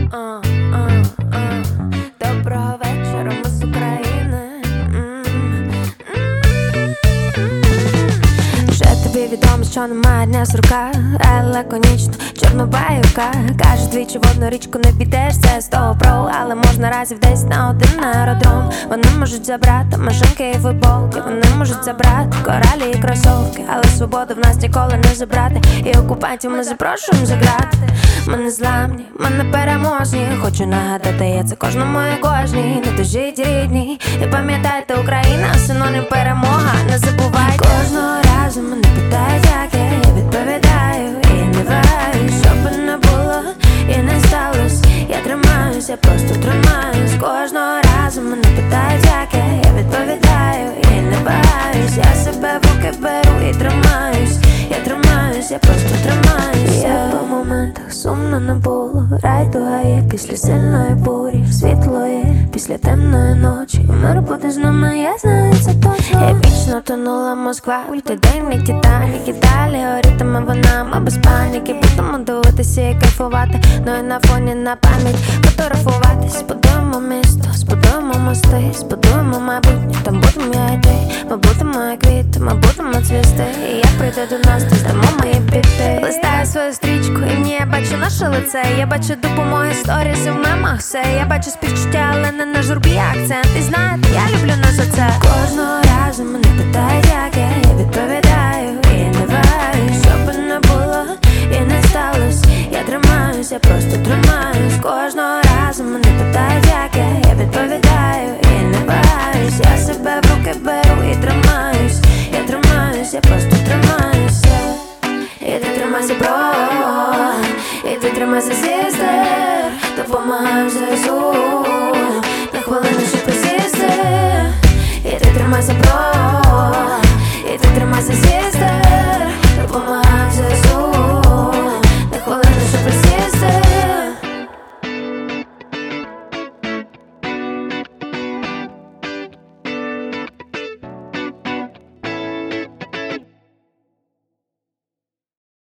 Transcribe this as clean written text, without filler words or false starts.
Доброго вечора, ми з України. Вже тобі відомо, що немає дня сурка, але лаконічно, чорнобаюка. Каже, двічі в одну річку не підеш, це з того про. Але можна разів десь на один аеродром. Вони можуть забрати машинки і футболки, вони можуть забрати коралі і кросовки, але свободу в нас ніколи не забрати. І окупантів ми запрошуємо заграти. Ми не зламні, ми не переможні. Хочу нагадати, я це кожному і кожній. Не дожіть рідні, і пам'ятайте, Україна синонім перемога. Не забувайте. Кожного разу мене питають, як я відповідаю. І не вагаю, що би не було і не сталося. Я тримаюсь, я просто тримаюсь. Кожного разу мене питають, як я відповідаю. І не вагаюсь, я себе в руки беру і тримаюсь. Я тримаюсь, я просто тримаюсь. Я по моментах сумно не було. Райдуга є після сильної бурі. Світло є після темної ночі. Мир буде з нами, я знаю це точно. Епічно тонула Москва, ультиденний Титанік. І далі горітиме вона, ми без паніки. Будемо дивитися і кайфувати, ну і на фоні на пам'ять фотографуватись. Збудуємо місто, збудуємо мости, збудуємо майбутнє, там будемо я і ти. Ми будемо як квіти, ми будемо цвісти. І як прийде до нас, то здамо мої біти. Листаю свою стрічку, і в ній я бачу наше лице. Я бачу допомоги сторіс і в мемах все. Я бачу співчуття, але не на журбі акцент. І знаєте, я люблю нас за це. Кожного разу мене питають, як я відповідаю. І не вагаю, що би не було і не сталося. Я тримаюсь, я просто тримаюсь. Кожного разу мене питають, як я відповідаю. І не вагаюсь, я себе в руки беру і тримаюсь. Я тримаюсь, я просто тримаюся. І ти тримайся, бро, і ти тримайся, сестер. Допомагаємо ЗСУ. На хвилину